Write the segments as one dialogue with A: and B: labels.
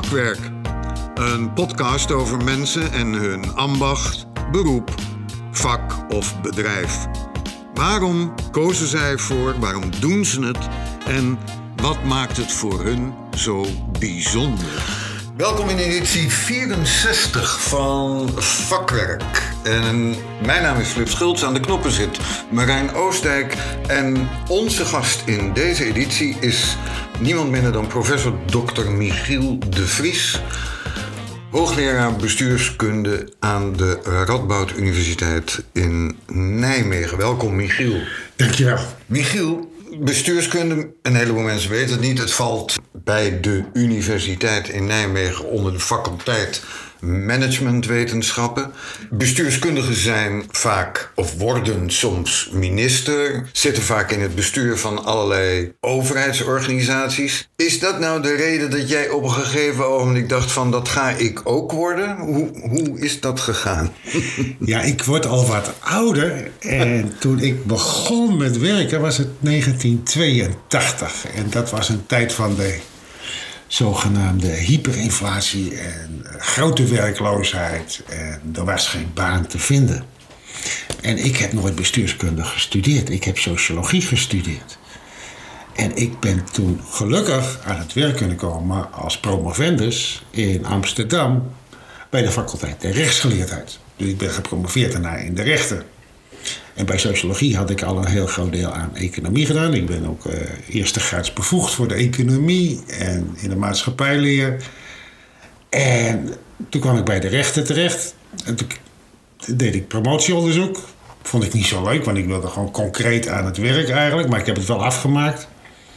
A: Vakwerk, een podcast over mensen en hun ambacht, beroep, vak of bedrijf. Waarom kozen zij ervoor? Waarom doen ze het? En wat maakt het voor hun zo bijzonder? Welkom in editie 64 van Vakwerk. En mijn naam is Flip Schultz. Aan de knoppen zit Marijn Oostdijk. En onze gast in deze editie is niemand minder dan professor Dr. Michiel de Vries, hoogleraar bestuurskunde aan de Radboud Universiteit in Nijmegen. Welkom, Michiel.
B: Dankjewel.
A: Michiel, bestuurskunde, een heleboel mensen weten het niet. Het valt bij de Universiteit in Nijmegen onder de faculteit managementwetenschappen. Bestuurskundigen zijn vaak, of worden soms minister, zitten vaak in het bestuur van allerlei overheidsorganisaties. Is dat nou de reden dat jij op een gegeven ogenblik dacht van dat ga ik ook worden? Hoe is dat gegaan?
B: Ja, ik word al wat ouder en toen ik begon met werken was het 1982. En dat was een tijd van de zogenaamde hyperinflatie en grote werkloosheid. En er was geen baan te vinden. En ik heb nooit bestuurskunde gestudeerd. Ik heb sociologie gestudeerd. En ik ben toen gelukkig aan het werk kunnen komen als promovendus in Amsterdam bij de faculteit der rechtsgeleerdheid. Dus ik ben gepromoveerd daarna in de rechten. En bij sociologie had ik al een heel groot deel aan economie gedaan. Ik ben ook eerste graads bevoegd voor de economie en in de maatschappijleer. En toen kwam ik bij de rechten terecht. En toen deed ik promotieonderzoek. Vond ik niet zo leuk, want ik wilde gewoon concreet aan het werk eigenlijk. Maar ik heb het wel afgemaakt.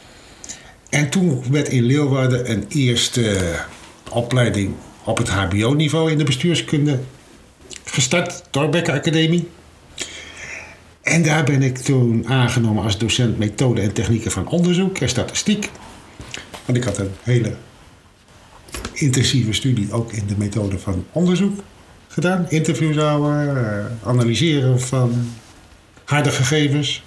B: En toen werd in Leeuwarden een eerste opleiding op het hbo-niveau in de bestuurskunde gestart. Thorbecke Academie. En daar ben ik toen aangenomen als docent methode en technieken van onderzoek en statistiek. Want ik had een hele intensieve studie ook in de methode van onderzoek gedaan. Interviews houden, analyseren van harde gegevens.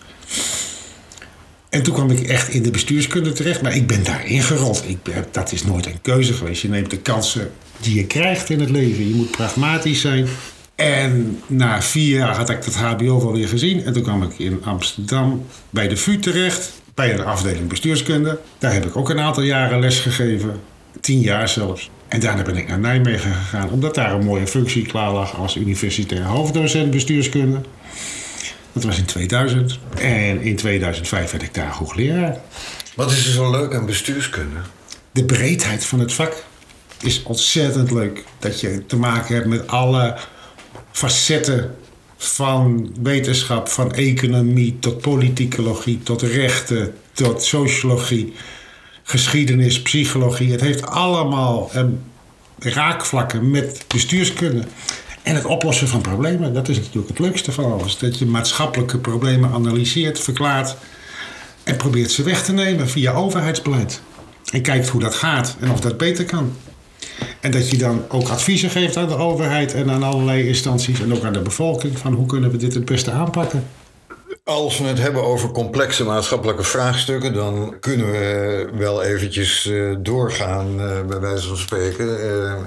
B: En toen kwam ik echt in de bestuurskunde terecht, maar ik ben daarin gerold. Dat is nooit een keuze geweest. Je neemt de kansen die je krijgt in het leven. Je moet pragmatisch zijn. En na 4 jaar had ik het hbo wel weer gezien. En toen kwam ik in Amsterdam bij de VU terecht. Bij een afdeling bestuurskunde. Daar heb ik ook een aantal jaren les gegeven. 10 jaar zelfs. En daarna ben ik naar Nijmegen gegaan. Omdat daar een mooie functie klaar lag als universitair hoofddocent bestuurskunde. Dat was in 2000. En in 2005 werd ik daar hoogleraar.
A: Wat is er zo leuk aan bestuurskunde?
B: De breedheid van het vak is ontzettend leuk. Dat je te maken hebt met alle facetten van wetenschap, van economie tot politicologie, tot rechten, tot sociologie, geschiedenis, psychologie. Het heeft allemaal raakvlakken met bestuurskunde. En het oplossen van problemen, dat is natuurlijk het leukste van alles. Dat je maatschappelijke problemen analyseert, verklaart en probeert ze weg te nemen via overheidsbeleid. En kijkt hoe dat gaat en of dat beter kan. En dat je dan ook adviezen geeft aan de overheid en aan allerlei instanties en ook aan de bevolking van hoe kunnen we dit het beste aanpakken.
A: Als we het hebben over complexe maatschappelijke vraagstukken, dan kunnen we wel eventjes doorgaan, bij wijze van spreken.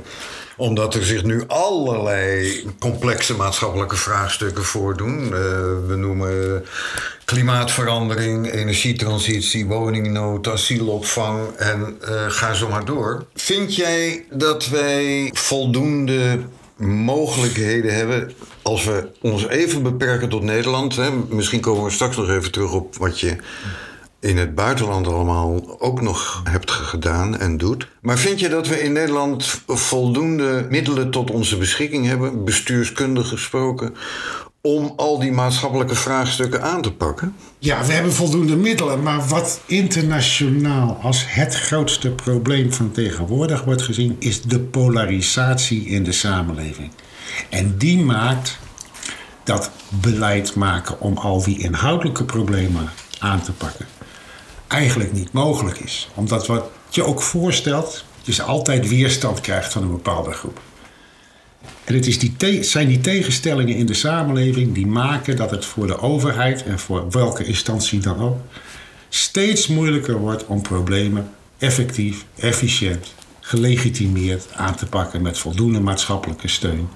A: Omdat er zich nu allerlei complexe maatschappelijke vraagstukken voordoen. We noemen klimaatverandering, energietransitie, woningnood, asielopvang en ga zo maar door. Vind jij dat wij voldoende mogelijkheden hebben als we ons even beperken tot Nederland? Hè? Misschien komen we straks nog even terug op wat je in het buitenland allemaal ook nog hebt gedaan en doet. Maar vind je dat we in Nederland voldoende middelen tot onze beschikking hebben, bestuurskundig gesproken, om al die maatschappelijke vraagstukken aan te pakken?
B: Ja, we hebben voldoende middelen, maar wat internationaal als het grootste probleem van tegenwoordig wordt gezien, is de polarisatie in de samenleving. En die maakt dat beleid maken om al die inhoudelijke problemen aan te pakken eigenlijk niet mogelijk is. Omdat wat je ook voorstelt, je altijd weerstand krijgt van een bepaalde groep. En het is zijn die tegenstellingen in de samenleving die maken dat het voor de overheid en voor welke instantie dan ook steeds moeilijker wordt om problemen effectief, efficiënt, gelegitimeerd aan te pakken met voldoende maatschappelijke steun.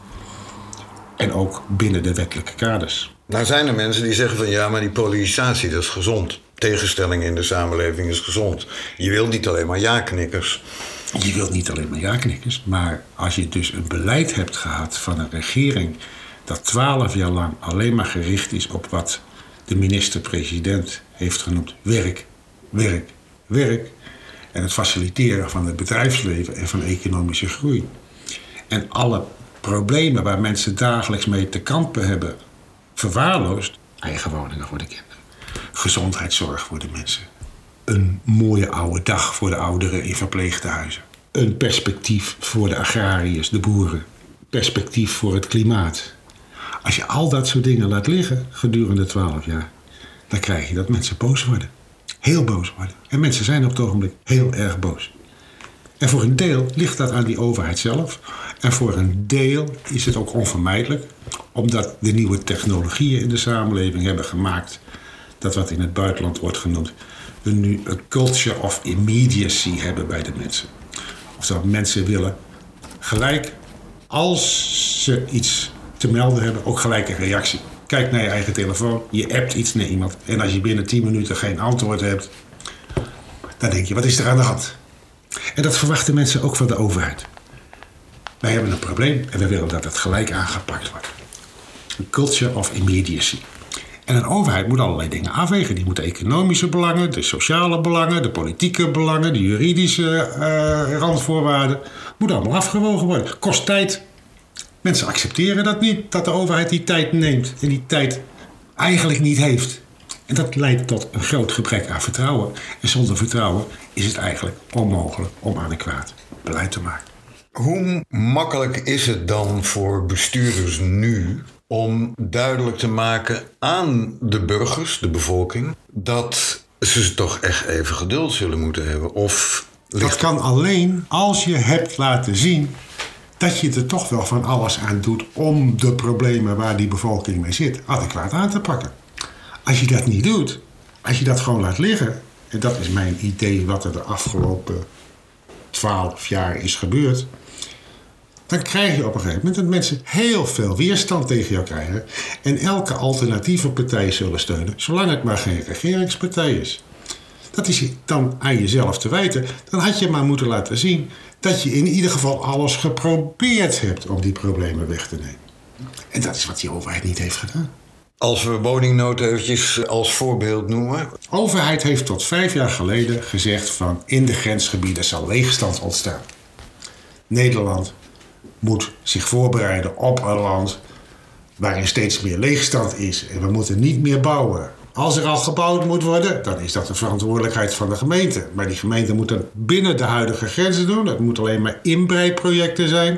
B: En ook binnen de wettelijke kaders.
A: Nou zijn er mensen die zeggen van ja, maar die polarisatie, dat is gezond. Tegenstelling in de samenleving is gezond. Je wilt niet alleen maar ja-knikkers.
B: Je wilt niet alleen maar ja-knikkers, maar als je dus een beleid hebt gehad van een regering dat 12 jaar lang alleen maar gericht is op wat de minister-president heeft genoemd werk, werk, werk. En het faciliteren van het bedrijfsleven en van economische groei. En alle problemen waar mensen dagelijks mee te kampen hebben verwaarloosd. Eigen woningen voor de kinderen. Gezondheidszorg voor de mensen. Een mooie oude dag voor de ouderen in verpleegtehuizen. Een perspectief voor de agrariërs, de boeren. Perspectief voor het klimaat. Als je al dat soort dingen laat liggen gedurende 12 jaar, dan krijg je dat mensen boos worden. Heel boos worden. En mensen zijn op het ogenblik heel erg boos. En voor een deel ligt dat aan die overheid zelf. En voor een deel is het ook onvermijdelijk, omdat de nieuwe technologieën in de samenleving hebben gemaakt dat wat in het buitenland wordt genoemd, we nu een culture of immediacy hebben bij de mensen. Oftewel, mensen willen gelijk, als ze iets te melden hebben, ook gelijk een reactie. Kijk naar je eigen telefoon, je appt iets naar iemand en als je binnen 10 minuten geen antwoord hebt, dan denk je, wat is er aan de hand? En dat verwachten mensen ook van de overheid. Wij hebben een probleem en we willen dat het gelijk aangepakt wordt. Een culture of immediacy. En een overheid moet allerlei dingen afwegen. Die moet de economische belangen, de sociale belangen, de politieke belangen, de juridische randvoorwaarden. Moet allemaal afgewogen worden. Kost tijd. Mensen accepteren dat niet, dat de overheid die tijd neemt en die tijd eigenlijk niet heeft. En dat leidt tot een groot gebrek aan vertrouwen. En zonder vertrouwen is het eigenlijk onmogelijk om adequaat beleid te maken.
A: Hoe makkelijk is het dan voor bestuurders nu om duidelijk te maken aan de burgers, de bevolking, dat ze toch echt even geduld zullen moeten hebben? Of
B: dat kan alleen als je hebt laten zien dat je er toch wel van alles aan doet om de problemen waar die bevolking mee zit adequaat aan te pakken. Als je dat niet doet, als je dat gewoon laat liggen, en dat is mijn idee wat er de afgelopen 12 jaar is gebeurd, dan krijg je op een gegeven moment dat mensen heel veel weerstand tegen jou krijgen en elke alternatieve partij zullen steunen, zolang het maar geen regeringspartij is. Dat is dan aan jezelf te wijten. Dan had je maar moeten laten zien dat je in ieder geval alles geprobeerd hebt om die problemen weg te nemen. En dat is wat die overheid niet heeft gedaan.
A: Als we woningnood eventjes als voorbeeld noemen.
B: De overheid heeft tot 5 jaar geleden gezegd van in de grensgebieden zal leegstand ontstaan. Nederland moet zich voorbereiden op een land waarin steeds meer leegstand is. En we moeten niet meer bouwen. Als er al gebouwd moet worden, dan is dat de verantwoordelijkheid van de gemeente. Maar die gemeente moet dat binnen de huidige grenzen doen. Dat moet alleen maar inbreiprojecten zijn.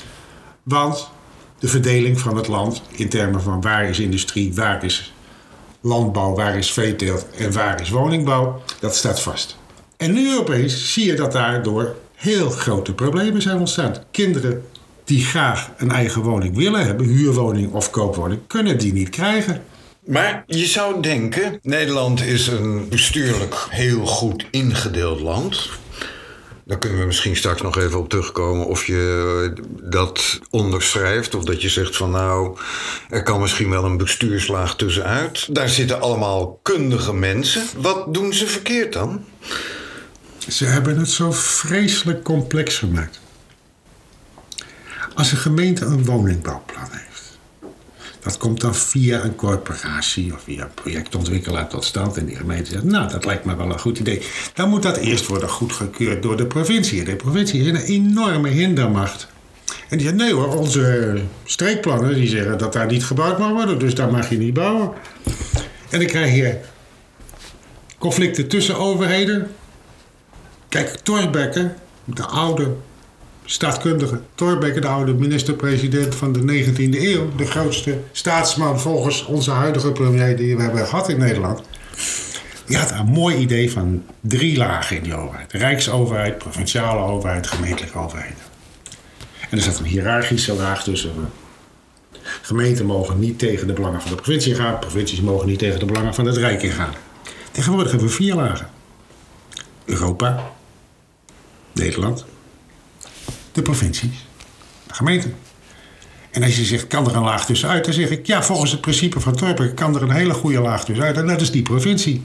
B: Want de verdeling van het land in termen van waar is industrie, waar is landbouw, waar is veeteelt en waar is woningbouw, dat staat vast. En nu opeens zie je dat daardoor heel grote problemen zijn ontstaan. Kinderen die graag een eigen woning willen hebben, huurwoning of koopwoning, kunnen die niet krijgen.
A: Maar je zou denken, Nederland is een bestuurlijk heel goed ingedeeld land. Daar kunnen we misschien straks nog even op terugkomen of je dat onderschrijft. Of dat je zegt van nou, er kan misschien wel een bestuurslaag tussenuit. Daar zitten allemaal kundige mensen. Wat doen ze verkeerd dan?
B: Ze hebben het zo vreselijk complex gemaakt. Als een gemeente een woningbouwplan heeft, dat komt dan via een corporatie of via een projectontwikkelaar tot stand. En die gemeente zegt, nou, dat lijkt me wel een goed idee. Dan moet dat eerst worden goedgekeurd door de provincie. En de provincie is een enorme hindermacht. En die zegt, nee hoor, onze streekplannen die zeggen dat daar niet gebouwd mag worden. Dus daar mag je niet bouwen. En dan krijg je conflicten tussen overheden. Kijk, Thorbecke, de oude staatkundige Thorbecke, de oude minister-president van de 19e eeuw, de grootste staatsman volgens onze huidige premier die we hebben gehad in Nederland, die had een mooi idee van 3 lagen in die overheid. Rijksoverheid, provinciale overheid, gemeentelijke overheid. En er zat een hiërarchische laag tussen. Gemeenten mogen niet tegen de belangen van de provincie gaan, provincies mogen niet tegen de belangen van het Rijk ingaan. Tegenwoordig hebben we 4 lagen. Europa, Nederland, De provincies. De gemeenten. En als je zegt, kan er een laag tussenuit? Dan zeg ik, ja, volgens het principe van Thorbecke kan er een hele goede laag tussenuit. En dat is die provincie.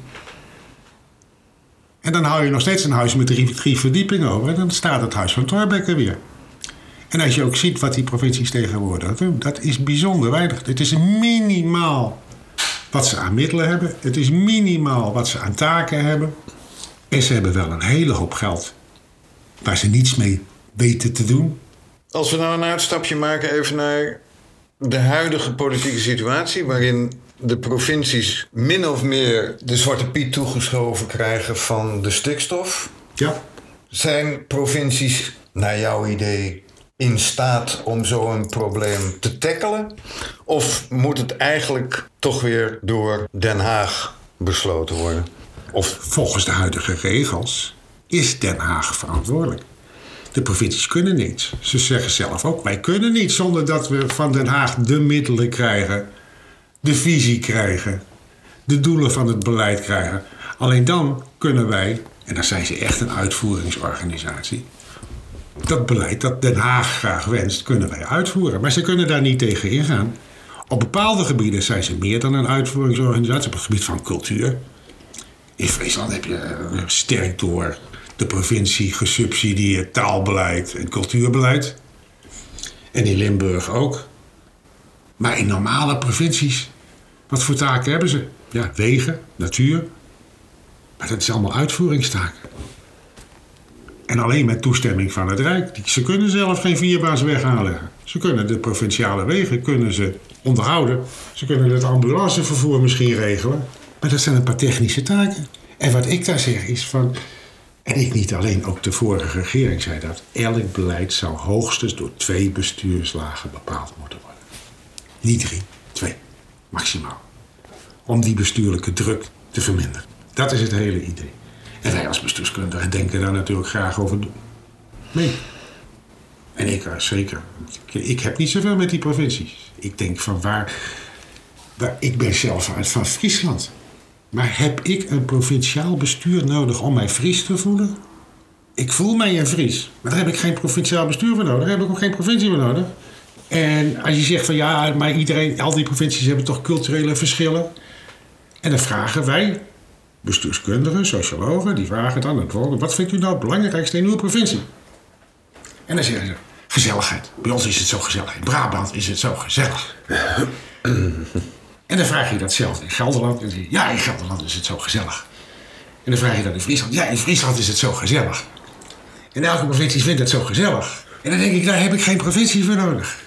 B: En dan hou je nog steeds een huis met 3 verdiepingen over. En dan staat het huis van Thorbecke weer. En als je ook ziet wat die provincies tegenwoordig doen, dat is bijzonder weinig. Het is minimaal wat ze aan middelen hebben. Het is minimaal wat ze aan taken hebben. En ze hebben wel een hele hoop geld waar ze niets mee weten te doen.
A: Als we nou een uitstapje maken even naar de huidige politieke situatie, waarin de provincies min of meer de Zwarte Piet toegeschoven krijgen van de stikstof.
B: Ja.
A: Zijn provincies, naar jouw idee, in staat om zo'n probleem te tackelen? Of moet het eigenlijk toch weer door Den Haag besloten worden? Of
B: volgens de huidige regels is Den Haag verantwoordelijk. De provincies kunnen niets. Ze zeggen zelf ook, wij kunnen niet zonder dat we van Den Haag de middelen krijgen, de visie krijgen, de doelen van het beleid krijgen. Alleen dan kunnen wij, en dan zijn ze echt een uitvoeringsorganisatie, dat beleid dat Den Haag graag wenst, kunnen wij uitvoeren. Maar ze kunnen daar niet tegen ingaan. Op bepaalde gebieden zijn ze meer dan een uitvoeringsorganisatie. Op het gebied van cultuur. In Friesland heb je sterk door de provincie gesubsidieerd taalbeleid en cultuurbeleid. En in Limburg ook. Maar in normale provincies, wat voor taken hebben ze? Ja, wegen, natuur. Maar dat is allemaal uitvoeringstaken. En alleen met toestemming van het Rijk. Ze kunnen zelf geen vierbaansweg aanleggen. Ze kunnen de provinciale wegen onderhouden. Ze kunnen het ambulancevervoer misschien regelen. Maar dat zijn een paar technische taken. En wat ik daar zeg is van, en ik niet alleen, ook de vorige regering zei dat, elk beleid zou hoogstens door 2 bestuurslagen bepaald moeten worden. Niet 3, 2, maximaal. Om die bestuurlijke druk te verminderen. Dat is het hele idee. En wij als bestuurskundigen denken daar natuurlijk graag over mee. En ik zeker. Ik heb niet zoveel met die provincies. Ik denk van waar ik ben zelf uit van Friesland. Maar heb ik een provinciaal bestuur nodig om mij Fries te voelen? Ik voel mij een Fries. Maar daar heb ik geen provinciaal bestuur voor nodig. Daar heb ik ook geen provincie voor nodig. En als je zegt van ja, maar al die provincies hebben toch culturele verschillen. En dan vragen wij, bestuurskundigen, sociologen, die vragen dan het volgende: wat vindt u nou het belangrijkste in uw provincie? En dan zeggen ze, gezelligheid. Bij ons is het zo gezellig. In Brabant is het zo gezellig. En dan vraag je datzelfde in Gelderland. En dan zeg je, ja, in Gelderland is het zo gezellig. En dan vraag je dat in Friesland. Ja, in Friesland is het zo gezellig. En elke provincie vindt het zo gezellig. En dan denk ik, daar heb ik geen provincie voor nodig.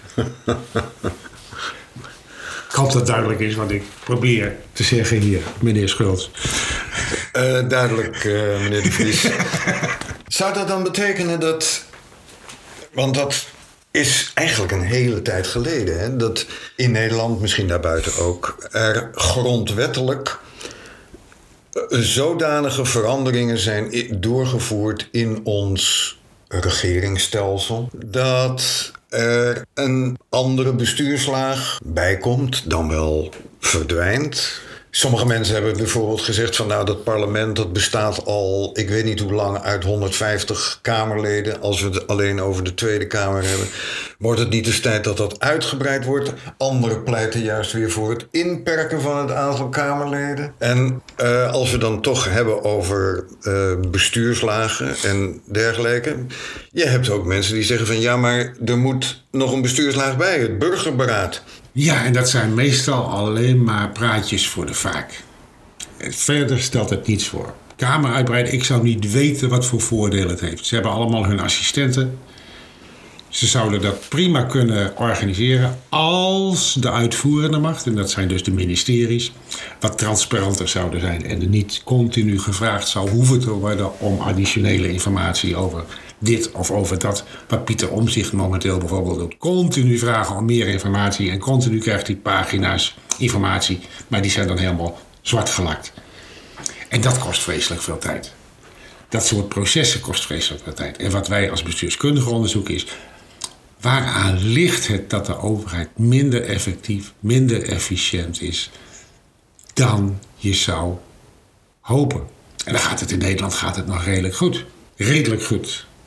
B: Ik hoop dat het duidelijk is wat ik probeer te zeggen hier, meneer Schultz.
A: Duidelijk, meneer De Vries. Zou dat dan betekenen dat, want dat is eigenlijk een hele tijd geleden, hè, dat in Nederland, misschien daarbuiten ook, er grondwettelijk zodanige veranderingen zijn doorgevoerd in ons regeringsstelsel, dat er een andere bestuurslaag bijkomt, dan wel verdwijnt. Sommige mensen hebben bijvoorbeeld gezegd van nou, dat parlement dat bestaat al, ik weet niet hoe lang, uit 150 Kamerleden. Als we het alleen over de Tweede Kamer hebben, wordt het niet eens tijd dat dat uitgebreid wordt. Anderen pleiten juist weer voor het inperken van het aantal Kamerleden. En als we dan toch hebben over bestuurslagen en dergelijke. Je hebt ook mensen die zeggen van ja, maar er moet nog een bestuurslaag bij, het burgerberaad.
B: Ja, en dat zijn meestal alleen maar praatjes voor de vaak. Verder stelt het niets voor. Kamer uitbreiden, ik zou niet weten wat voor voordelen het heeft. Ze hebben allemaal hun assistenten. Ze zouden dat prima kunnen organiseren als de uitvoerende macht, en dat zijn dus de ministeries, wat transparanter zouden zijn en er niet continu gevraagd zou hoeven te worden om additionele informatie over dit of over dat, wat Pieter Omtzigt momenteel bijvoorbeeld doet. Continu vragen om meer informatie en continu krijgt hij pagina's informatie, maar die zijn dan helemaal zwart gelakt. En dat kost vreselijk veel tijd. Dat soort processen kost vreselijk veel tijd. En wat wij als bestuurskundigen onderzoeken is, waaraan ligt het dat de overheid minder effectief, minder efficiënt is dan je zou hopen? En dan gaat het in Nederland nog redelijk goed. Redelijk goed.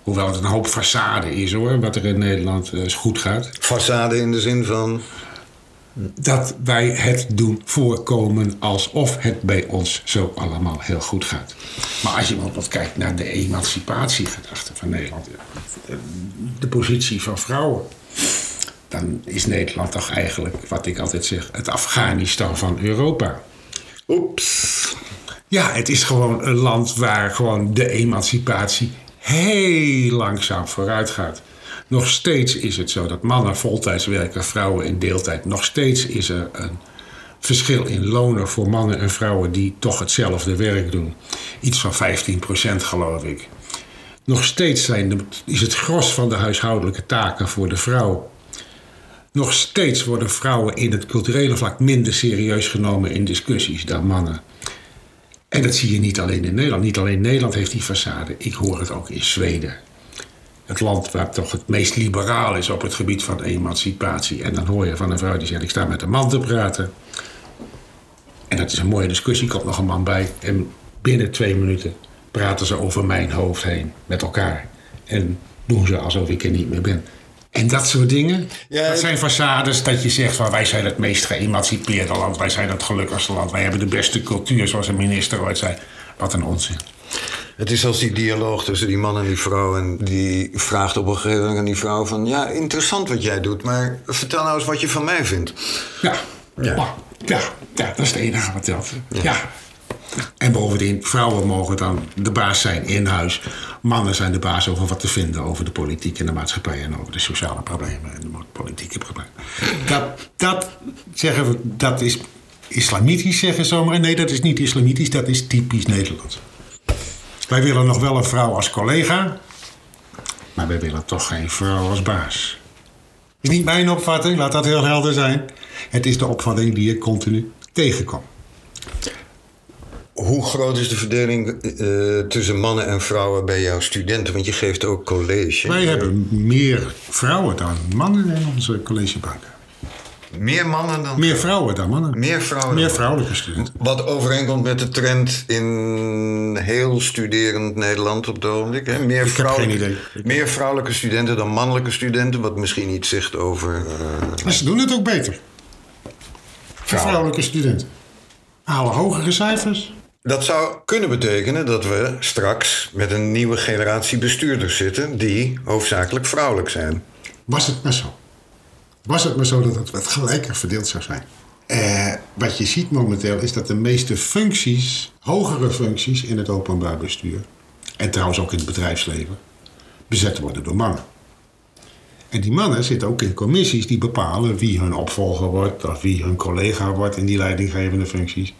B: Hoewel het een hoop façade is hoor, wat er in Nederland goed gaat.
A: Façade in de zin van...
B: Dat wij het doen voorkomen alsof het bij ons zo allemaal heel goed gaat. Maar als je bijvoorbeeld kijkt naar de emancipatiegedachte van Nederland. De positie van vrouwen. Dan is Nederland toch eigenlijk, wat ik altijd zeg, het Afghanistan van Europa.
A: Oeps.
B: Ja, het is gewoon een land waar gewoon de emancipatie heel langzaam vooruit gaat. Nog steeds is het zo dat mannen voltijds werken, vrouwen in deeltijd. Nog steeds is er een verschil in lonen voor mannen en vrouwen die toch hetzelfde werk doen. Iets van 15% geloof ik. Nog steeds is het gros van de huishoudelijke taken voor de vrouw. Nog steeds worden vrouwen in het culturele vlak minder serieus genomen in discussies dan mannen. En dat zie je niet alleen in Nederland. Niet alleen Nederland heeft die façade. Ik hoor het ook in Zweden. Het land waar toch het meest liberaal is op het gebied van emancipatie. En dan hoor je van een vrouw die zegt, ik sta met een man te praten. En dat is een mooie discussie, komt nog een man bij. En binnen 2 minuten praten ze over mijn hoofd heen met elkaar. En doen ze alsof ik er niet meer ben. En dat soort dingen, ja, dat zijn façades dat je zegt van wij zijn het meest geëmancipeerde land. Wij zijn het gelukkigste land. Wij hebben de beste cultuur, zoals een minister ooit zei. Wat een onzin.
A: Het is als die dialoog tussen die man en die vrouw. En die vraagt op een gegeven moment aan die vrouw van... ja, interessant wat jij doet, maar vertel nou eens wat je van mij vindt. Ja, dat is het enige wat telt. Ja. En bovendien, vrouwen mogen dan de baas zijn in huis. Mannen zijn de baas over wat te vinden over de politiek en de maatschappij... en over de sociale problemen en de politieke problemen. Dat zeggen we, dat is islamitisch, zeggen zomaar. Nee, dat is niet islamitisch, dat is typisch Nederlands. Wij willen nog wel een vrouw als collega... maar wij willen toch geen vrouw als baas. Is niet mijn opvatting, laat dat heel helder zijn. Het is de opvatting die ik continu tegenkom. Hoe groot is de verdeling tussen mannen en vrouwen bij jouw studenten? Want je geeft ook college.
B: Wij hebben meer vrouwen dan mannen in onze collegebanken.
A: Meer mannen dan?
B: Meer vrouwen dan mannen.
A: Meer vrouwen
B: meer vrouwelijke studenten.
A: Wat overeenkomt met de trend in heel studerend Nederland op het ogenblik. Hè? Meer vrouwelijke studenten dan mannelijke studenten. Wat misschien iets zegt over...
B: Maar ze doen het ook beter. Vrouwelijke studenten halen hogere cijfers.
A: Dat zou kunnen betekenen dat we straks met een nieuwe generatie bestuurders zitten... die hoofdzakelijk vrouwelijk zijn.
B: Was het maar zo. Was het maar zo dat het wat gelijker verdeeld zou zijn. Wat je ziet momenteel is dat de meeste functies, hogere functies in het openbaar bestuur... en trouwens ook in het bedrijfsleven, bezet worden door mannen. En die mannen zitten ook in commissies die bepalen wie hun opvolger wordt... of wie hun collega wordt in die leidinggevende functies.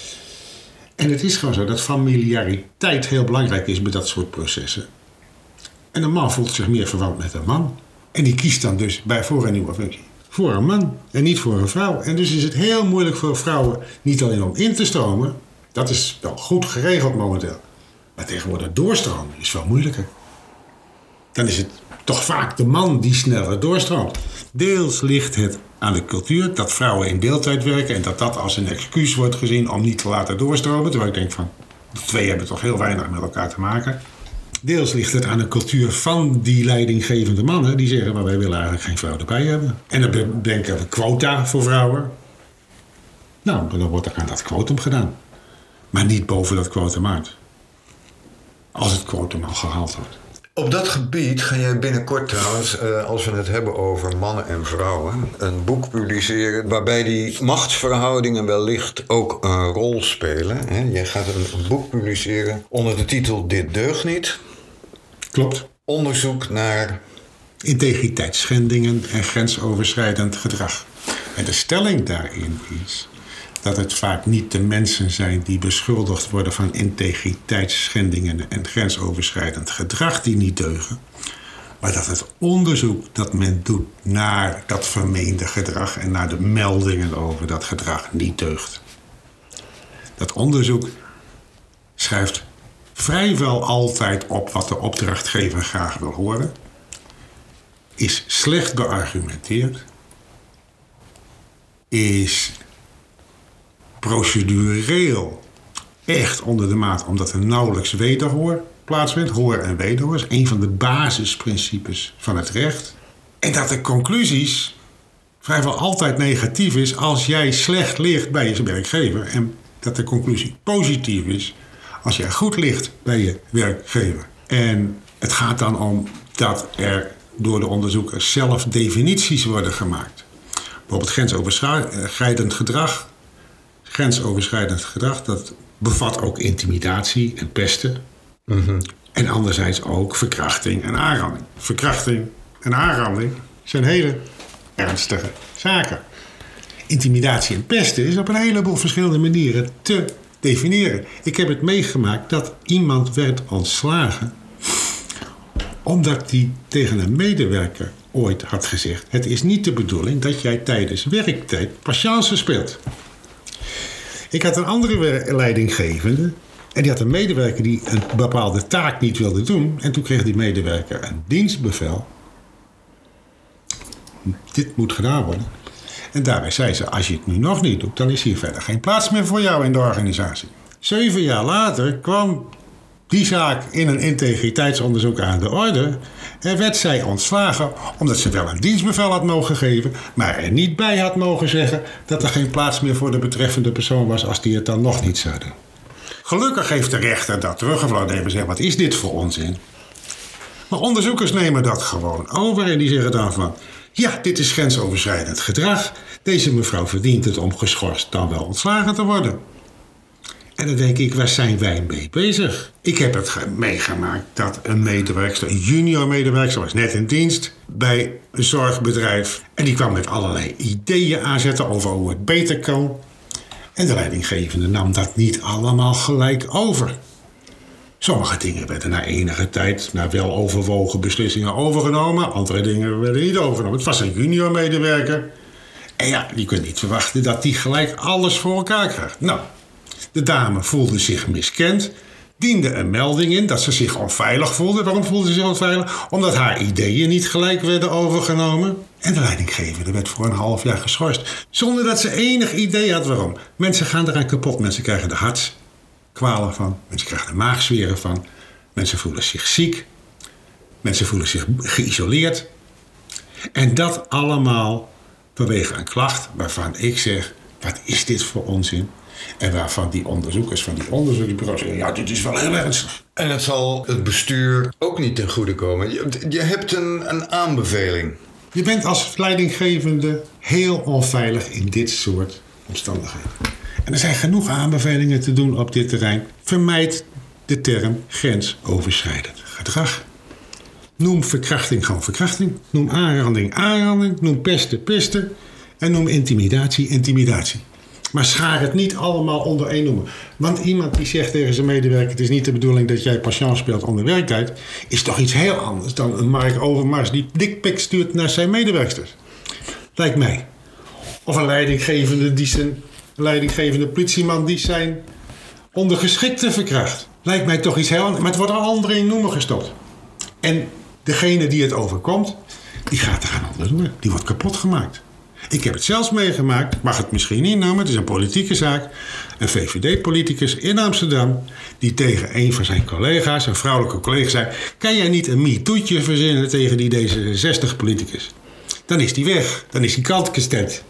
B: En het is gewoon zo dat familiariteit heel belangrijk is bij dat soort processen. En een man voelt zich meer verwant met een man. En die kiest dan dus voor een nieuwe functie. Voor een man en niet voor een vrouw. En dus is het heel moeilijk voor vrouwen niet alleen om in te stromen. Dat is wel goed geregeld momenteel. Maar tegenwoordig doorstromen is veel moeilijker. Dan is het toch vaak de man die sneller doorstroomt. Deels ligt het aan de cultuur dat vrouwen in deeltijd werken... en dat als een excuus wordt gezien om niet te laten doorstromen. Terwijl ik denk van, de twee hebben toch heel weinig met elkaar te maken. Deels ligt het aan de cultuur van die leidinggevende mannen... die zeggen, maar wij willen eigenlijk geen vrouw erbij hebben. En dan denken we quota voor vrouwen. Nou, dan wordt er aan dat quotum gedaan. Maar niet boven dat quotum uit. Als het quotum al gehaald wordt.
A: Op dat gebied ga jij binnenkort trouwens, als we het hebben over mannen en vrouwen... een boek publiceren waarbij die machtsverhoudingen wellicht ook een rol spelen. Jij gaat een boek publiceren onder de titel Dit deugt niet.
B: Klopt.
A: Onderzoek naar...
B: integriteitsschendingen en grensoverschrijdend gedrag. En de stelling daarin is dat het vaak niet de mensen zijn die beschuldigd worden van integriteitsschendingen en grensoverschrijdend gedrag die niet deugen, maar dat het onderzoek dat men doet naar dat vermeende gedrag en naar de meldingen over dat gedrag niet deugt. Dat onderzoek schrijft vrijwel altijd op wat de opdrachtgever graag wil horen, is slecht beargumenteerd, is procedureel echt onder de maat, omdat er nauwelijks wederhoor plaatsvindt. Hoor en wederhoor is een van de basisprincipes van het recht. En dat de conclusies vrijwel altijd negatief is als jij slecht ligt bij je werkgever. En dat de conclusie positief is als jij goed ligt bij je werkgever. En het gaat dan om dat er door de onderzoekers zelf definities worden gemaakt. Bijvoorbeeld grensoverschrijdend gedrag. Grensoverschrijdend gedrag, dat bevat ook intimidatie en pesten. Mm-hmm. En anderzijds ook verkrachting en aanranding. Verkrachting en aanranding zijn hele ernstige zaken. Intimidatie en pesten is op een heleboel verschillende manieren te definiëren. Ik heb het meegemaakt dat iemand werd ontslagen omdat hij tegen een medewerker ooit had gezegd: het is niet de bedoeling dat jij tijdens werktijd patiënten speelt. Ik had een andere leidinggevende en die had een medewerker die een bepaalde taak niet wilde doen. En toen kreeg die medewerker een dienstbevel. Dit moet gedaan worden. En daarbij zei ze: als je het nu nog niet doet, dan is hier verder geen plaats meer voor jou in de organisatie. 7 jaar later kwam die zaak in een integriteitsonderzoek aan de orde en werd zij ontslagen omdat ze wel een dienstbevel had mogen geven, maar er niet bij had mogen zeggen dat er geen plaats meer voor de betreffende persoon was als die het dan nog niet zou doen. Gelukkig heeft de rechter dat teruggefloten en gezegd: wat is dit voor onzin? Maar onderzoekers nemen dat gewoon over en die zeggen dan van: ja, dit is grensoverschrijdend gedrag. Deze mevrouw verdient het om geschorst dan wel ontslagen te worden. En dan denk ik, waar zijn wij mee bezig? Ik heb het meegemaakt dat een medewerkster, een junior medewerkster, was net in dienst bij een zorgbedrijf. En die kwam met allerlei ideeën aanzetten over hoe het beter kan. En de leidinggevende nam dat niet allemaal gelijk over. Sommige dingen werden na enige tijd, na wel overwogen beslissingen, overgenomen. Andere dingen werden niet overgenomen. Het was een junior medewerker. En ja, je kunt niet verwachten dat die gelijk alles voor elkaar krijgt. Nou, de dame voelde zich miskend, diende een melding in dat ze zich onveilig voelde. Waarom voelde ze zich onveilig? Omdat haar ideeën niet gelijk werden overgenomen. En de leidinggevende werd voor een half jaar geschorst, zonder dat ze enig idee had waarom. Mensen gaan eraan kapot. Mensen krijgen er hartkwalen van. Mensen krijgen er maagzweren van. Mensen voelen zich ziek. Mensen voelen zich geïsoleerd. En dat allemaal vanwege een klacht waarvan ik zeg: wat is dit voor onzin? En waarvan die onderzoekers van die onderzoeksbureaus zeggen: ja, dit is wel heel ernstig.
A: En het zal het bestuur ook niet ten goede komen. Je hebt een aanbeveling.
B: Je bent als leidinggevende heel onveilig in dit soort omstandigheden. En er zijn genoeg aanbevelingen te doen op dit terrein. Vermijd de term grensoverschrijdend gedrag. Noem verkrachting gewoon verkrachting. Noem aanranding aanranding. Noem pesten pesten. En noem intimidatie intimidatie. Maar schaar het niet allemaal onder één noemer. Want iemand die zegt tegen zijn medewerker: het is niet de bedoeling dat jij patiënt speelt onder werktijd, is toch iets heel anders dan een Mark Overmars die dickpics stuurt naar zijn medewerksters. Lijkt mij. Of een leidinggevende politieman die zijn ondergeschikte verkracht. Lijkt mij toch iets heel anders. Maar het wordt al andere in noemer gestopt. En degene die het overkomt, die gaat er gaan onderdoor. Die wordt kapot gemaakt. Ik heb het zelfs meegemaakt, mag het misschien niet noemen, het is een politieke zaak. Een VVD-politicus in Amsterdam die tegen een van zijn collega's, een vrouwelijke collega, zei: kan jij niet een MeToo'tje verzinnen tegen die D66-politicus? Dan is die weg, dan is die kant gestemd.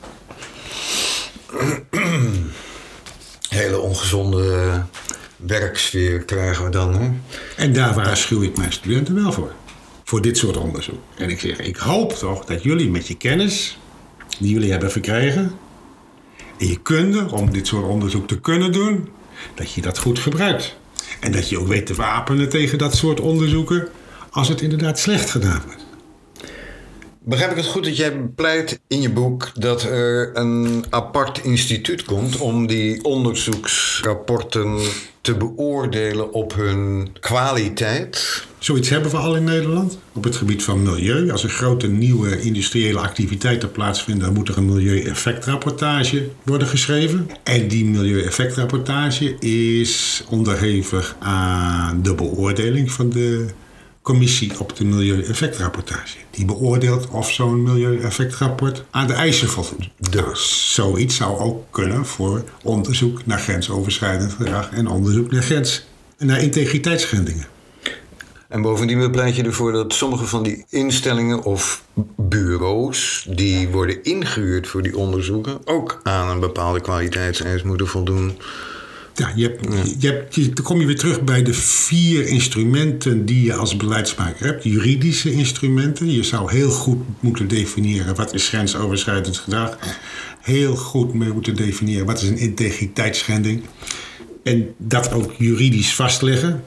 A: Hele ongezonde werksfeer krijgen we dan, hè?
B: En daar waarschuw ik mijn studenten wel voor dit soort onderzoek. En ik zeg, ik hoop toch dat jullie met je kennis die jullie hebben verkregen en je kunde om dit soort onderzoek te kunnen doen, dat je dat goed gebruikt. En dat je ook weet te wapenen tegen dat soort onderzoeken als het inderdaad slecht gedaan wordt.
A: Begrijp ik het goed dat jij pleit in je boek dat er een apart instituut komt om die onderzoeksrapporten te beoordelen op hun kwaliteit?
B: Zoiets hebben we al in Nederland. Op het gebied van milieu. Als er grote nieuwe industriële activiteiten plaatsvinden, dan moet er een milieueffectrapportage worden geschreven. En die milieueffectrapportage is onderhevig aan de beoordeling van de commissie op de milieueffectrapportage. Die beoordeelt of zo'n milieueffectrapport aan de eisen voldoet. Dus zoiets zou ook kunnen voor onderzoek naar grensoverschrijdend gedrag en onderzoek naar integriteitsschendingen.
A: En bovendien bepleit je ervoor dat sommige van die instellingen of bureaus die worden ingehuurd voor die onderzoeken ook aan een bepaalde kwaliteitseis moeten voldoen.
B: Ja, dan kom je weer terug bij de 4 instrumenten die je als beleidsmaker hebt. Juridische instrumenten. Je zou heel goed moeten definiëren wat is grensoverschrijdend gedrag. Heel goed moeten definiëren wat is een integriteitsschending. En dat ook juridisch vastleggen.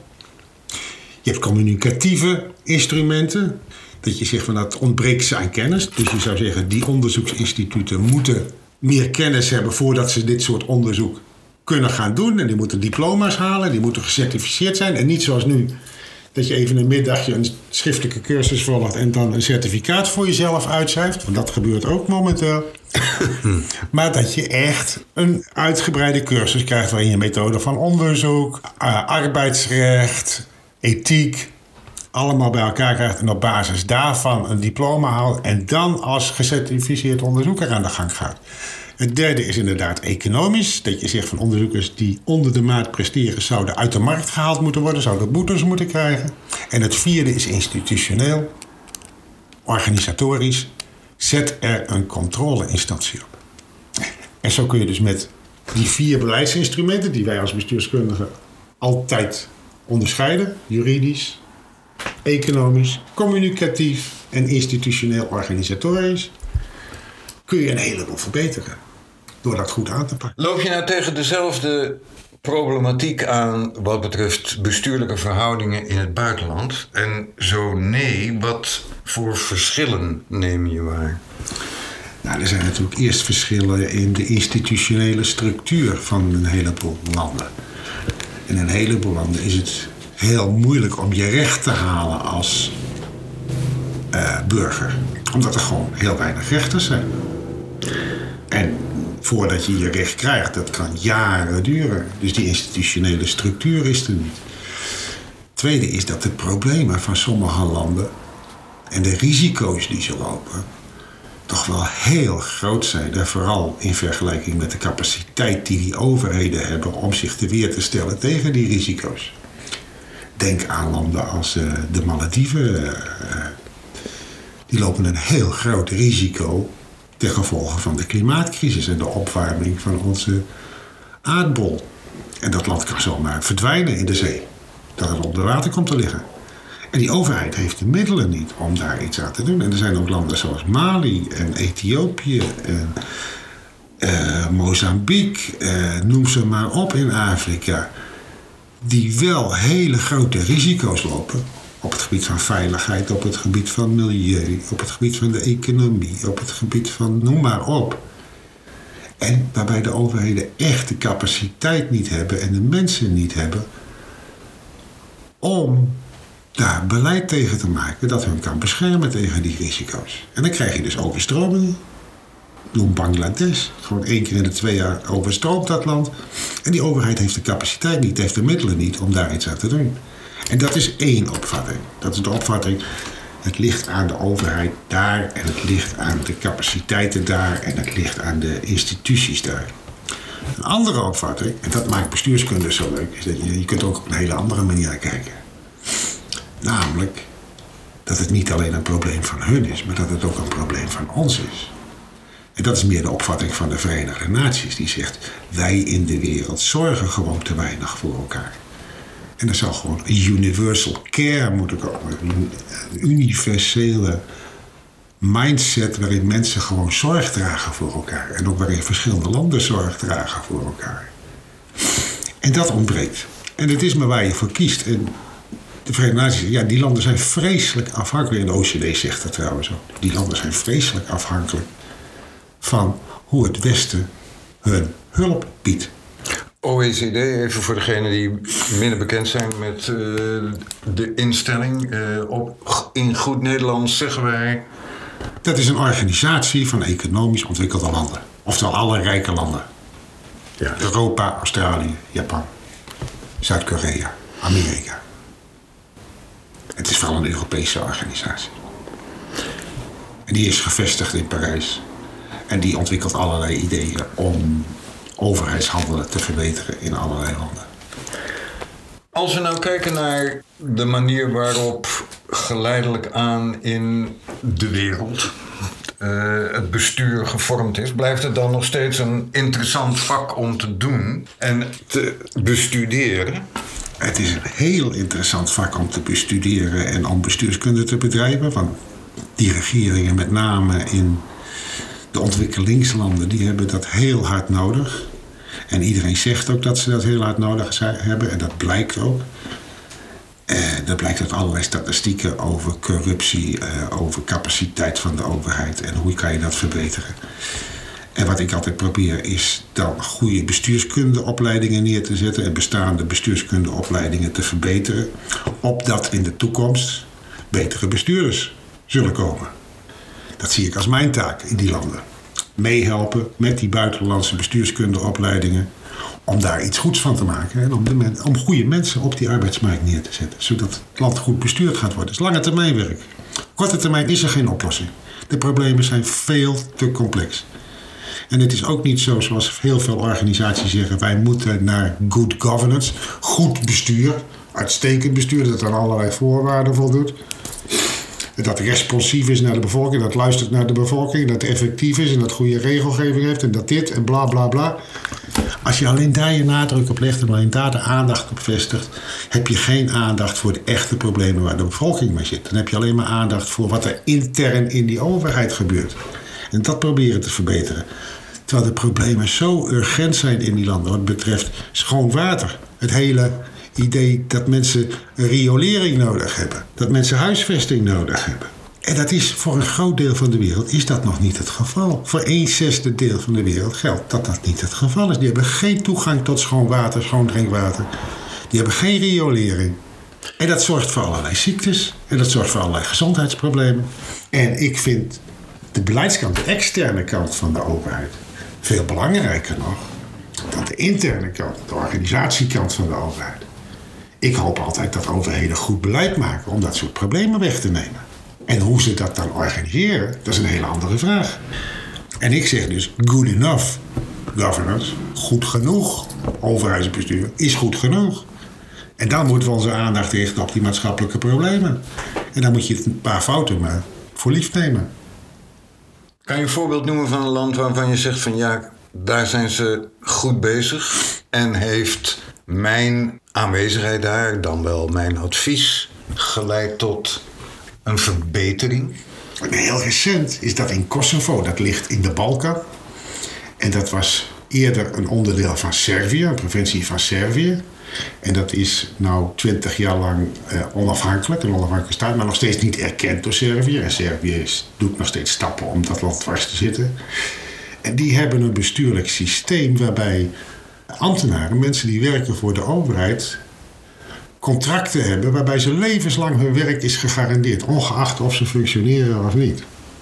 B: Je hebt communicatieve instrumenten. Dat je zegt van dat ontbreekt ze aan kennis. Dus je zou zeggen die onderzoeksinstituten moeten meer kennis hebben voordat ze dit soort onderzoek kunnen gaan doen. En die moeten diploma's halen, die moeten gecertificeerd zijn. En niet zoals nu, dat je even een middagje een schriftelijke cursus volgt en dan een certificaat voor jezelf uitschrijft. Want dat gebeurt ook momenteel. Maar dat je echt een uitgebreide cursus krijgt waarin je methode van onderzoek, arbeidsrecht, ethiek, allemaal bij elkaar krijgt en op basis daarvan een diploma haalt en dan als gecertificeerd onderzoeker aan de gang gaat. Het derde is inderdaad economisch. Dat je zegt van onderzoekers die onder de maat presteren zouden uit de markt gehaald moeten worden, zouden boetes moeten krijgen. En het vierde is institutioneel, organisatorisch. Zet er een controleinstantie op. En zo kun je dus met die 4 beleidsinstrumenten die wij als bestuurskundigen altijd onderscheiden, juridisch, economisch, communicatief en institutioneel organisatorisch, kun je een heleboel verbeteren door dat goed aan te pakken.
A: Loop je nou tegen dezelfde problematiek aan wat betreft bestuurlijke verhoudingen in het buitenland? En zo nee, wat voor verschillen neem je waar?
B: Nou, er zijn natuurlijk eerst verschillen in de institutionele structuur van een heleboel landen. In een heleboel landen is het heel moeilijk om je recht te halen als burger. Omdat er gewoon heel weinig rechters zijn. En voordat je je recht krijgt, dat kan jaren duren. Dus die institutionele structuur is er niet. Tweede is dat de problemen van sommige landen en de risico's die ze lopen toch wel heel groot zijn. En vooral in vergelijking met de capaciteit die overheden hebben om zich te weer te stellen tegen die risico's. Denk aan landen als de Malediven. Die lopen een heel groot risico ten gevolge van de klimaatcrisis en de opwarming van onze aardbol. En dat land kan zomaar verdwijnen in de zee. Dat het onder water komt te liggen. En die overheid heeft de middelen niet om daar iets aan te doen. En er zijn ook landen zoals Mali en Ethiopië en Mozambique, noem ze maar op in Afrika, die wel hele grote risico's lopen op het gebied van veiligheid, op het gebied van milieu, op het gebied van de economie, op het gebied van noem maar op. En waarbij de overheden echt de capaciteit niet hebben en de mensen niet hebben om daar beleid tegen te maken dat hun kan beschermen tegen die risico's. En dan krijg je dus overstromingen. Noem Bangladesh. Gewoon 1 keer in de 2 jaar overstroomt dat land. En die overheid heeft de capaciteit niet, heeft de middelen niet om daar iets aan te doen. En dat is 1 opvatting. Dat is de opvatting. Het ligt aan de overheid daar en het ligt aan de capaciteiten daar en het ligt aan de instituties daar. Een andere opvatting, en dat maakt bestuurskunde zo leuk, is dat je kunt ook op een hele andere manier kijken. Namelijk dat het niet alleen een probleem van hun is, maar dat het ook een probleem van ons is. En dat is meer de opvatting van de Verenigde Naties. Die zegt, wij in de wereld zorgen gewoon te weinig voor elkaar. En er zou gewoon een universal care moeten komen. Een universele mindset waarin mensen gewoon zorg dragen voor elkaar. En ook waarin verschillende landen zorg dragen voor elkaar. En dat ontbreekt. En het is maar waar je voor kiest. En de Verenigde Naties, ja, die landen zijn vreselijk afhankelijk. En de OCD zegt dat trouwens ook. Die landen zijn vreselijk afhankelijk van hoe het Westen hun hulp biedt.
A: OECD, even voor degenen die minder bekend zijn met de instelling. In goed Nederlands zeggen wij...
B: Dat is een organisatie van economisch ontwikkelde landen. Oftewel alle rijke landen. Ja. Europa, Australië, Japan, Zuid-Korea, Amerika. Het is vooral een Europese organisatie. En die is gevestigd in Parijs. En die ontwikkelt allerlei ideeën om overheidshandelen te verbeteren in allerlei landen.
A: Als we nou kijken naar de manier waarop geleidelijk aan in de wereld het bestuur gevormd is, blijft het dan nog steeds een interessant vak om te doen en te bestuderen?
B: Het is een heel interessant vak om te bestuderen en om bestuurskunde te bedrijven. Want die regeringen, met name in de ontwikkelingslanden, die hebben dat heel hard nodig. En iedereen zegt ook dat ze dat heel hard nodig hebben. En dat blijkt ook. Dat blijkt uit allerlei statistieken over corruptie, over capaciteit van de overheid en hoe kan je dat verbeteren. En wat ik altijd probeer is dan goede bestuurskundeopleidingen neer te zetten en bestaande bestuurskundeopleidingen te verbeteren, opdat in de toekomst betere bestuurders zullen komen. Dat zie ik als mijn taak in die landen. Meehelpen met die buitenlandse bestuurskundeopleidingen om daar iets goeds van te maken en om goede mensen op die arbeidsmarkt neer te zetten, zodat het land goed bestuurd gaat worden. Dat is lange termijn werk. Korte termijn is er geen oplossing. De problemen zijn veel te complex. En het is ook niet zo zoals heel veel organisaties zeggen, wij moeten naar good governance, goed bestuur, uitstekend bestuur dat aan allerlei voorwaarden voldoet. Dat responsief is naar de bevolking, dat luistert naar de bevolking, dat effectief is en dat goede regelgeving heeft en dat dit en bla bla bla. Als je alleen daar je nadruk op legt en alleen daar de aandacht op vestigt, heb je geen aandacht voor de echte problemen waar de bevolking mee zit. Dan heb je alleen maar aandacht voor wat er intern in die overheid gebeurt. En dat proberen te verbeteren. Terwijl de problemen zo urgent zijn in die landen wat betreft schoon water. Het hele idee dat mensen een riolering nodig hebben. Dat mensen huisvesting nodig hebben. En dat is voor een groot deel van de wereld is dat nog niet het geval. Voor 1/6 deel van de wereld geldt dat dat niet het geval is. Die hebben geen toegang tot schoon water, schoon drinkwater. Die hebben geen riolering. En dat zorgt voor allerlei ziektes. En dat zorgt voor allerlei gezondheidsproblemen. En ik vind de beleidskant, de externe kant van de overheid, veel belangrijker nog dan de interne kant, de organisatiekant van de overheid. Ik hoop altijd dat overheden goed beleid maken om dat soort problemen weg te nemen. En hoe ze dat dan organiseren, dat is een hele andere vraag. En ik zeg dus, good enough governance, goed genoeg overheidsbestuur, is goed genoeg. En dan moeten we onze aandacht richten op die maatschappelijke problemen. En dan moet je een paar fouten maar voor lief nemen.
A: Kan je een voorbeeld noemen van een land waarvan je zegt van ja, daar zijn ze goed bezig en heeft mijn aanwezigheid daar, dan wel mijn advies, geleid tot een verbetering?
B: Heel recent is dat in Kosovo, dat ligt in de Balkan. En dat was eerder een onderdeel van Servië, een provincie van Servië. En dat is nou 20 jaar lang onafhankelijk, een onafhankelijke staat, maar nog steeds niet erkend door Servië. En Servië doet nog steeds stappen om dat land dwars te zitten. En die hebben een bestuurlijk systeem waarbij ambtenaren, mensen die werken voor de overheid, contracten hebben waarbij ze levenslang hun werk is gegarandeerd, ongeacht of ze functioneren of niet.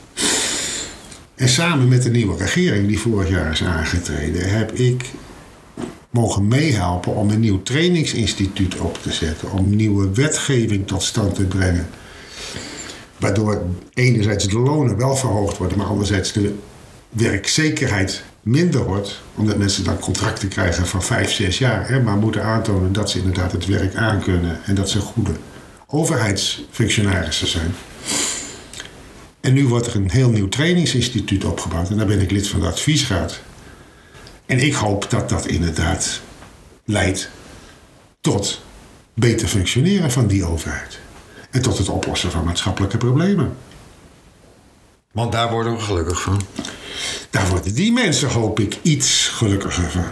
B: En samen met de nieuwe regering die vorig jaar is aangetreden, heb ik mogen meehelpen om een nieuw trainingsinstituut op te zetten, om nieuwe wetgeving tot stand te brengen. Waardoor enerzijds de lonen wel verhoogd worden, maar anderzijds de werkzekerheid minder wordt, omdat mensen dan contracten krijgen van 5-6 jaar, maar moeten aantonen dat ze inderdaad het werk aankunnen en dat ze goede overheidsfunctionarissen zijn. En nu wordt er een heel nieuw trainingsinstituut opgebouwd en daar ben ik lid van de adviesraad. En ik hoop dat dat inderdaad leidt tot beter functioneren van die overheid. En tot het oplossen van maatschappelijke problemen.
A: Want daar worden we gelukkig van.
B: Daar worden die mensen, hoop ik, iets gelukkiger van.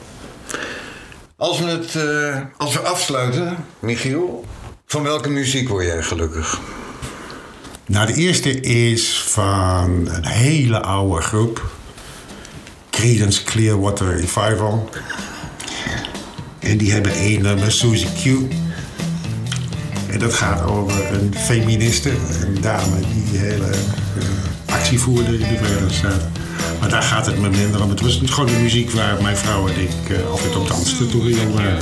A: Als we afsluiten, Michiel, van welke muziek word jij gelukkig?
B: Nou, de eerste is van een hele oude groep. Creedence Clearwater Revival. En die hebben één nummer, Susie Q. En dat gaat over een feministe, een dame die hele actie voerde in de Verenigde Staten. Maar daar gaat het me minder om. Het was gewoon de muziek waar mijn vrouw en ik altijd op dansten toen we jong waren.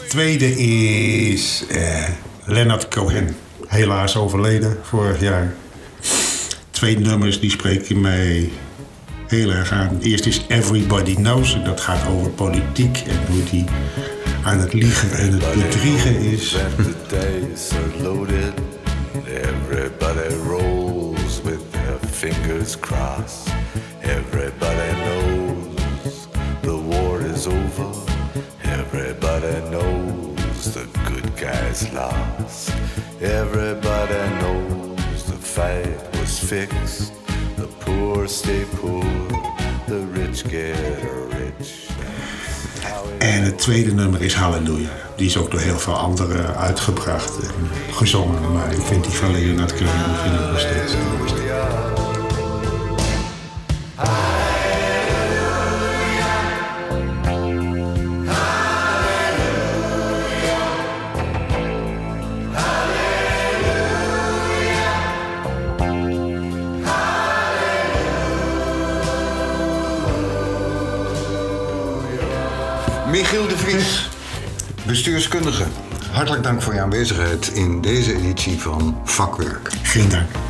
B: tweede is Leonard Cohen. Helaas overleden vorig jaar. 2 nummers die spreken mij heel erg aan. Eerst is Everybody Knows. En dat gaat over politiek en hoe die aan het liegen en het bedriegen is.
C: Everybody rolls with their fingers crossed. Everybody knows the war is over. Everybody knows the good guys lost. Everybody knows the fight was fixed. The poor stay poor, the rich get rich.
B: En het tweede nummer is Halleluja. Die is ook door heel veel anderen uitgebracht en gezongen. Maar ik vind die van Leonard Cohen nog steeds de mooiste.
A: Michiel de Vries, bestuurskundige. Hartelijk dank voor je aanwezigheid in deze editie van Vakwerk.
B: Geen dank.